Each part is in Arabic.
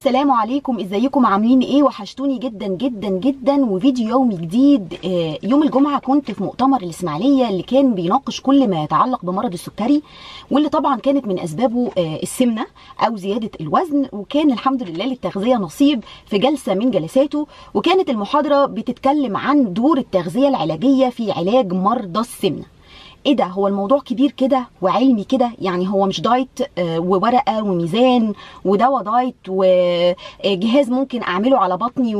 السلام عليكم، ازيكم عاملين ايه؟ وحشتوني جدا جدا جدا. وفيديو يومي جديد. يوم الجمعه كنت في مؤتمر الاسماعيليه اللي كان بيناقش كل ما يتعلق بمرض السكري، واللي طبعا كانت من اسبابه السمنه او زياده الوزن. وكان الحمد لله للتغذيه نصيب في جلسه من جلساته، وكانت المحاضره بتتكلم عن دور التغذيه العلاجيه في علاج مرضى السمنه. ايه ده؟ هو الموضوع كبير كده وعلمي كده؟ يعني هو مش دايت وورقه وميزان ودواء دايت وجهاز ممكن اعمله على بطني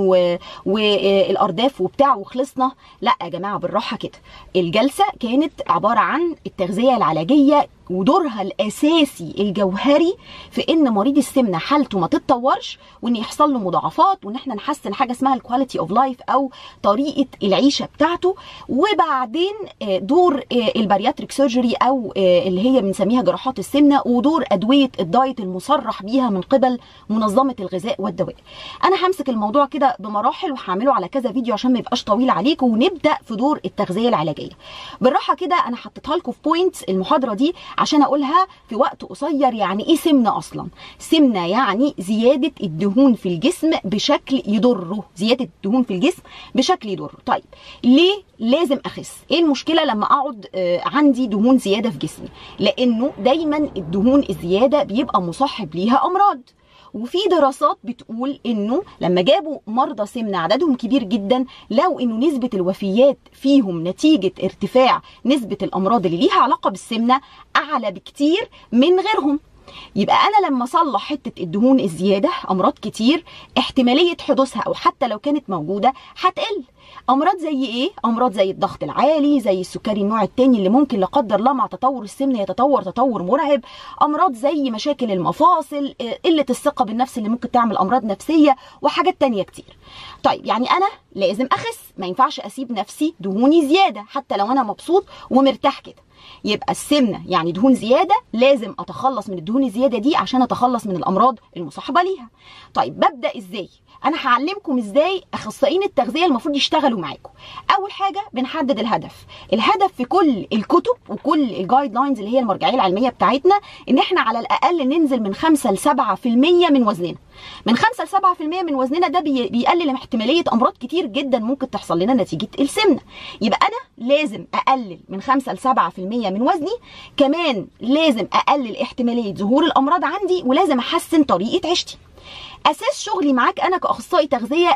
والارداف وبتاع وخلصنا؟ لا يا جماعه، بالراحه كده. الجلسه كانت عباره عن التغذيه العلاجيه ودورها الاساسي الجوهري في ان مريض السمنه حالته ما تتطورش، وان يحصل له مضاعفات، وان احنا نحسن حاجه اسمها الكواليتي اوف لايف او طريقه العيشه بتاعته. وبعدين دور البارياتريك سيرجري او اللي هي بنسميها جراحات السمنه، ودور ادويه الدايت المصرح بيها من قبل منظمه الغذاء والدواء. انا همسك الموضوع كده بمراحل وهعمله على كذا فيديو عشان ما يبقاش طويل عليكم، ونبدا في دور التغذيه العلاجيه بالراحه كده. انا حطيتها لكم في بوينتس المحاضره دي عشان اقولها في وقت قصير. يعني ايه سمنه اصلا؟ سمنه يعني زياده الدهون في الجسم بشكل يضره، زياده الدهون في الجسم بشكل يضره. طيب ليه لازم اخس؟ ايه المشكله لما اقعد عندي دهون زياده في جسمي؟ لانه دايما الدهون الزياده بيبقى مصاحب ليها امراض. وفي دراسات بتقول انه لما جابوا مرضى سمنه عددهم كبير جدا، لو انه نسبه الوفيات فيهم نتيجه ارتفاع نسبه الامراض اللي ليها علاقه بالسمنه اعلى بكتير من غيرهم. يبقى انا لما اصلح حته الدهون الزياده، امراض كتير احتماليه حدوثها او حتى لو كانت موجوده هتقل. امراض زي ايه؟ امراض زي الضغط العالي، زي السكري النوع الثاني اللي ممكن لا قدر الله مع تطور السمنه يتطور تطور مرعب، امراض زي مشاكل المفاصل، قله الثقه بالنفس اللي ممكن تعمل امراض نفسيه، وحاجات تانية كتير. طيب يعني انا لازم اخس، ما ينفعش اسيب نفسي دهوني زياده حتى لو انا مبسوط ومرتاح كده. يبقى السمنه يعني دهون زياده، لازم اتخلص من الدهون الزياده دي عشان اتخلص من الامراض المصاحبه ليها. طيب ببدا ازاي؟ انا هعلمكم ازاي اخصائيين التغذيه المفروض يشتغلوا معاكم. اول حاجه بنحدد الهدف. الهدف في كل الكتب وكل الجايد لاينز اللي هي المرجعيه العلميه بتاعتنا ان احنا على الاقل ننزل من 5 ل 7% من وزننا. من 5 ل 7% من وزننا ده بيقلل احتماليه امراض كتير جدا ممكن تحصل لنا نتيجه السمنه. يبقى انا لازم اقلل من 5 ل 7% من وزني، كمان لازم اقلل احتماليه ظهور الامراض عندي، ولازم احسن طريقه عيشتي. اساس شغلي معاك انا كاخصائي تغذيه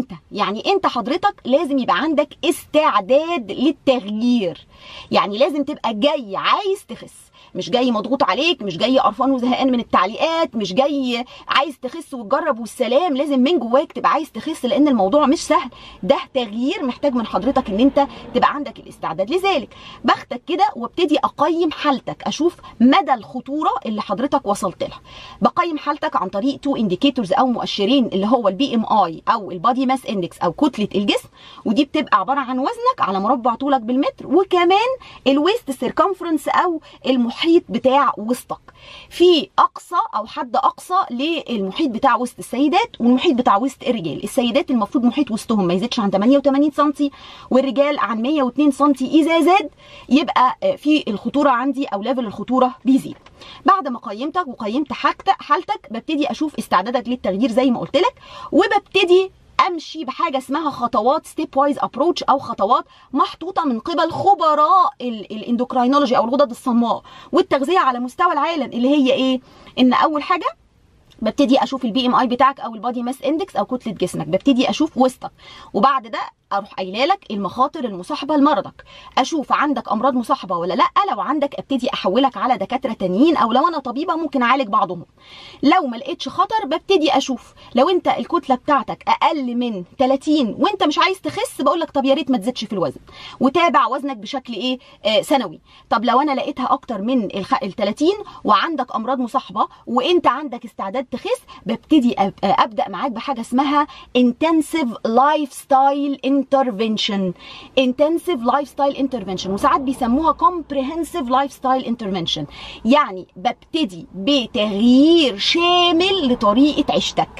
انت حضرتك لازم يبقى عندك استعداد للتغيير. يعني لازم تبقى جاي عايز تخس، مش جاي مضغوط عليك، مش جاي قرفان وزهقان من التعليقات، مش جاي عايز تخس وتجرب والسلام. لازم من جواك تبقى عايز تخس، لان الموضوع مش سهل، ده تغيير محتاج من حضرتك ان انت تبقى عندك الاستعداد لذلك. باخدك كده وابتدي اقيم حالتك، اشوف مدى الخطوره اللي حضرتك وصلت لها. بقيم حالتك عن طريق 2 انديكيتورز او مؤشرين، اللي هو البي ام اي او البادي ماس اندكس او كتله الجسم، ودي بتبقى عباره عن وزنك على مربع طولك بالمتر، وكمان الويست سيركمفرنس او المحيط بتاع وسطك. في اقصى او حد اقصى للمحيط بتاع وسط السيدات والمحيط بتاع وسط الرجال. السيدات المفروض محيط وسطهم ما يزيدش عن 88 سم، والرجال عن 102 سم. اذا زاد يبقى في الخطوره عندي او ليفل الخطوره بيزيد. بعد ما قيمتك وقيمت حالتك، ببتدي اشوف استعدادك للتغيير زي ما قلت لك، وببتدي امشي بحاجه اسمها خطوات ستيب وايز ابروتش، او خطوات محطوطه من قبل خبراء الاندوكراينولوجي او الغدد الصماء والتغذيه على مستوى العالم، اللي هي ايه؟ ان اول حاجه ببتدي اشوف البي ام اي بتاعك او البادي ماس اندكس او كتله جسمك، ببتدي اشوف وسطك، وبعد ده اروح قايله لك المخاطر المصاحبه لمرضك، اشوف عندك امراض مصاحبه ولا لا. لو عندك ابتدي احولك على دكاتره تانيين، او لو انا طبيبه ممكن اعالج بعضهم. لو ما لقيتش خطر ببتدي اشوف لو انت الكتله بتاعتك اقل من 30 وانت مش عايز تخس، بقول لك طب يا ريت ما تزيدش في الوزن وتابع وزنك بشكل ايه سنوي. طب لو انا لقيتها اكتر من ال 30 وعندك امراض مصاحبه وانت عندك استعداد تخس، ببتدي ابدا معاك بحاجه اسمها intensive lifestyle intervention. intensive lifestyle intervention، وساعات بيسموها comprehensive lifestyle intervention. يعني ببتدي بتغيير شامل لطريقه عيشتك،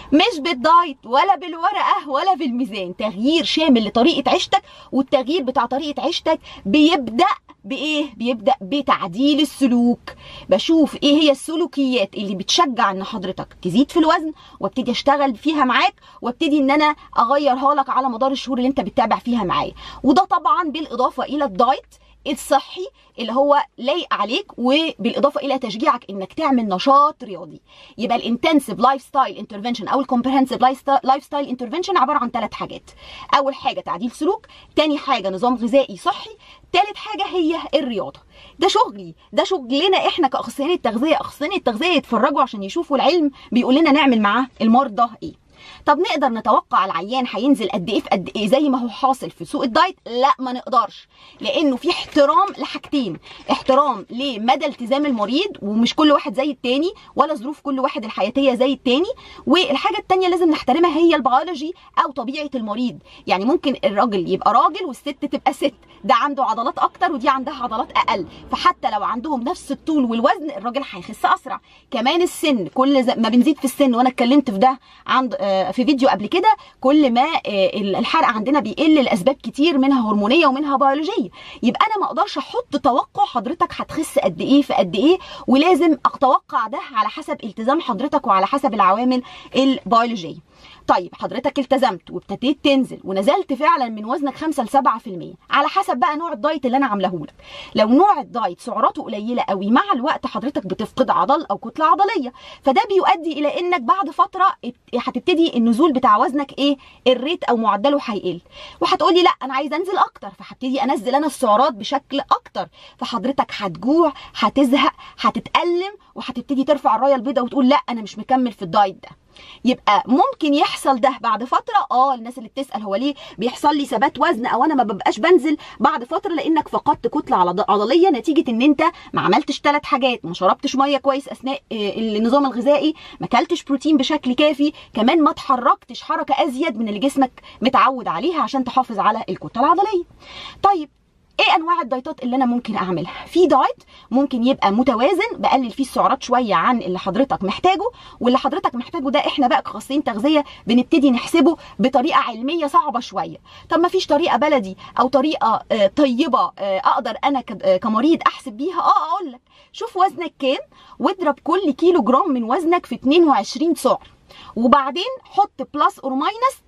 مش بالدايت ولا بالورقه ولا بالميزان، تغيير شامل لطريقه عيشتك. والتغيير بتاع طريقه عيشتك بيبدا بايه؟ بيبدا بتعديل السلوك. بشوف ايه هي السلوكيات اللي بتشجع ان حضرتك تزيد في الوزن، وابتدي اشتغل فيها معاك، وابتدي ان انا اغيرها لك على مدار الشهور اللي انت بتتابع فيها معايا. وده طبعا بالاضافه الى الدايت الصحي اللي هو لايق عليك، وبالاضافه الى تشجيعك انك تعمل نشاط رياضي. يبقى الانتنسيف لايف ستايل انترفنشن او الكومبريهنسيف لايف ستايل انترفنشن عباره عن 3 حاجات. اول حاجه تعديل سلوك، تاني حاجه نظام غذائي صحي، تالت حاجه هي الرياضه. ده شغلي، ده شغلنا احنا كاخصائيين التغذيه. اخصائيين التغذيه يتفرجوا عشان يشوفوا العلم بيقول لنا نعمل معاه المرضى ايه. طب نقدر نتوقع العيان هينزل قد ايه في قد ايه زي ما هو حاصل في سوق الدايت؟ لا، ما نقدرش، لانه في احترام لحاجتين: احترام لمدى التزام المريض، ومش كل واحد زي التاني، ولا ظروف كل واحد الحياتيه زي التاني. والحاجه التانيه لازم نحترمها هي البيولوجي او طبيعه المريض. يعني ممكن الراجل يبقى راجل والست تبقى ست، ده عنده عضلات اكتر ودي عندها عضلات اقل، فحتى لو عندهم نفس الطول والوزن الراجل هيخس اسرع. كمان السن، كل ما بنزيد في السن، وانا اتكلمت في ده عند في فيديو قبل كده، كل ما الحرق عندنا بيقل لاسباب كتير منها هرمونيه ومنها بيولوجيه. يبقى انا ما اقدرش احط توقع حضرتك هتخس قد ايه في قد ايه، ولازم اتوقع ده على حسب التزام حضرتك وعلى حسب العوامل البيولوجيه. طيب حضرتك التزمت وابتديت تنزل ونزلت فعلا من وزنك 5 ل 7%، على حسب بقى نوع الدايت اللي انا عاملاه لك. لو نوع الدايت سعراته قليله قوي، مع الوقت حضرتك بتفقد عضل او كتله عضليه، فده بيؤدي الى انك بعد فتره هتبتدي النزول بتاع وزنك ايه؟ الريت او معدله هيقل. وهتقولي لا انا عايز انزل اكتر، فهبتدي انزل انا السعرات بشكل اكتر، فحضرتك هتجوع، هتزهق، هتتألم، وهتبتدي ترفع الرايه البيضاء وتقول لا انا مش مكمل في الدايت ده. يبقى ممكن يحصل ده بعد فتره. الناس اللي بتسال هو ليه بيحصل لي ثبات وزن او انا ما ببقاش بنزل بعد فتره، لانك فقدت كتله عضليه نتيجه ان انت ما عملتش 3 حاجات: ما شربتش ميه كويس اثناء النظام الغذائي، ما اكلتش بروتين بشكل كافي، كمان ما اتحركتش حركه ازيد من اللي جسمك متعود عليها عشان تحافظ على الكتله العضليه. طيب ايه انواع الدايتات اللي انا ممكن اعملها؟ في دايت ممكن يبقى متوازن، بقلل فيه السعرات شويه عن اللي حضرتك محتاجه، واللي حضرتك محتاجه ده احنا بقى كاخصائيين تغذيه بنبتدي نحسبه بطريقه علميه صعبه شويه. طب ما فيش طريقه بلدي او طريقه طيبه اقدر انا كمريض احسب بيها؟ اقول لك: شوف وزنك كام، واضرب كل كيلو جرام من وزنك في 22 سعر، وبعدين حط بلس اور ماينس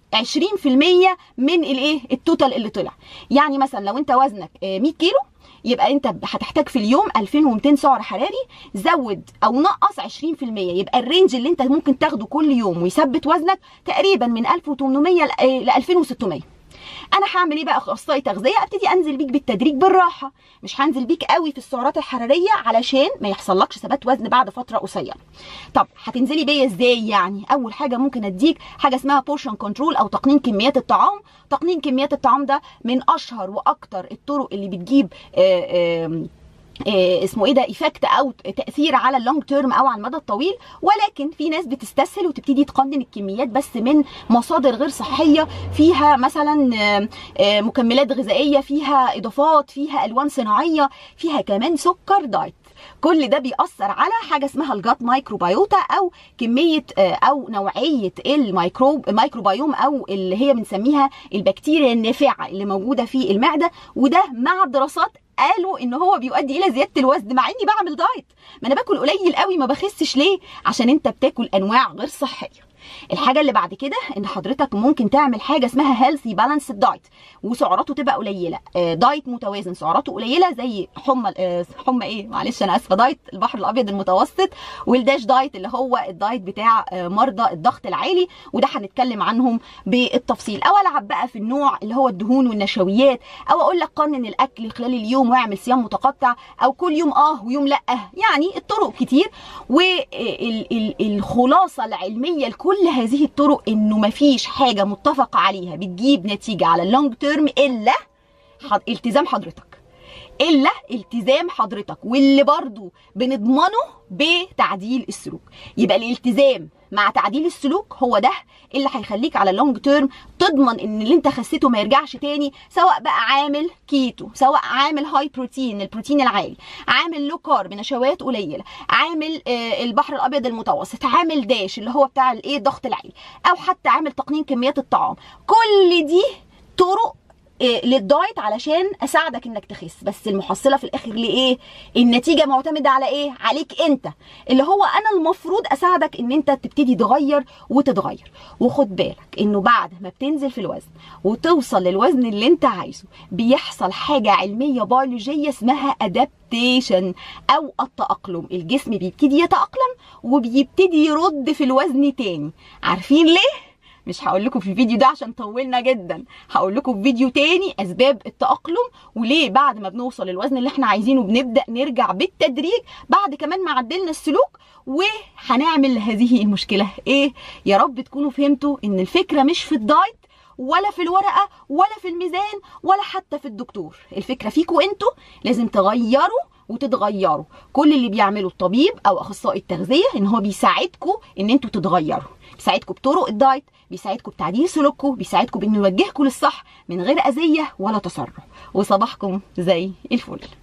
20% من الايه؟ التوتال اللي طلع. يعني مثلا لو انت وزنك 100 كيلو، يبقى انت هتحتاج في اليوم 2200 سعر حراري، زود او نقص 20%، يبقى الرينج اللي انت ممكن تاخده كل يوم ويثبت وزنك تقريبا من 1800 ل 2600. انا هعمل ايه بقى كاخصائي تغذيه؟ ابتدي انزل بيك بالتدريج بالراحه، مش هنزل بيك قوي في السعرات الحراريه علشان ما يحصلكش ثبات وزن بعد فتره قصيره. طب هتنزلي بيا ازاي؟ يعني اول حاجه ممكن اديك حاجه اسمها بورشن كنترول او تقنين كميات الطعام. تقنين كميات الطعام ده من اشهر واكتر الطرق اللي بتجيب اسمه ايه ده ايفكت او تاثير على اللونج تيرم او على المدى الطويل. ولكن في ناس بتستسهل وتبتدي تقنن الكميات بس من مصادر غير صحيه، فيها مثلا مكملات غذائيه، فيها اضافات، فيها الوان صناعيه، فيها كمان سكر دايت. كل ده بيأثر على حاجه اسمها الجات مايكروبيوتا او كميه او نوعيه الميكروبيوم او اللي هي بنسميها البكتيريا النافعه اللي موجوده في المعده. وده مع الدراسات قالوا ان هو بيؤدي الى زياده الوزن، مع اني بعمل دايت. ما انا باكل قليل قوي ما بخسش ليه؟ عشان انت بتاكل انواع غير صحيه. الحاجه اللي بعد كده ان حضرتك ممكن تعمل حاجه اسمها هيلثي بالانس دايت، وسعراته تبقى قليله. دايت متوازن سعراته قليله زي حمى ايه معلش انا اسفه، دايت البحر الابيض المتوسط، والداش دايت اللي هو الدايت بتاع مرضى الضغط العالي، وده هنتكلم عنهم بالتفصيل. او العب بقى في النوع اللي هو الدهون والنشويات، او اقول لك قنن الاكل خلال اليوم واعمل صيام متقطع، او كل يوم ويوم لا. يعني الطرق كتير، والخلاصه العلميه لكل هذه الطرق انه مفيش حاجه متفق عليها بتجيب نتيجه على اللونج تيرم الا التزام حضرتك، واللي برضو بنضمنه بتعديل السلوك. يبقى الالتزام مع تعديل السلوك هو ده اللي هيخليك على اللونج تيرم تضمن ان اللي انت خسيته ما يرجعش تاني، سواء بقى عامل كيتو، سواء عامل هاي بروتين البروتين العالي، عامل لو كارب نشويات قليله، عامل البحر الابيض المتوسط، عامل داش اللي هو بتاع الايه الضغط العالي، او حتى عامل تقنين كميات الطعام. كل دي طرق للدايت علشان اساعدك انك تخس، بس المحصله في الاخر لايه؟ النتيجه معتمده على ايه؟ عليك انت، اللي هو انا المفروض اساعدك ان انت تبتدي تغير وتتغير. وخد بالك انه بعد ما بتنزل في الوزن وتوصل للوزن اللي انت عايزه بيحصل حاجه علميه بيولوجيه اسمها ادابتيشن او التاقلم. الجسم بيبتدي يتاقلم وبيبتدي يرد في الوزن تاني. عارفين ليه؟ مش هقول لكم في الفيديو ده عشان طولنا جدا، هقول لكم في فيديو تاني اسباب التأقلم وليه بعد ما بنوصل للوزن اللي احنا عايزينه بنبدأ نرجع بالتدريج بعد كمان ما عدلنا السلوك، وهنعمل هذه المشكلة ايه. يا رب تكونوا فهمتوا ان الفكرة مش في الدايت ولا في الورقة ولا في الميزان ولا حتى في الدكتور، الفكرة فيكوا انتوا، لازم تغيروا وتتغيروا. كل اللي بيعمله الطبيب او اخصائي التغذية ان هو بيساعدكوا ان انتوا تتغيروا، بيساعدكم بطرق الدايت، بيساعدكم بتعديل سلوككم، بيساعدكم بانه يوجهكم للصح من غير اذيه ولا تسرع. وصباحكم زي الفل.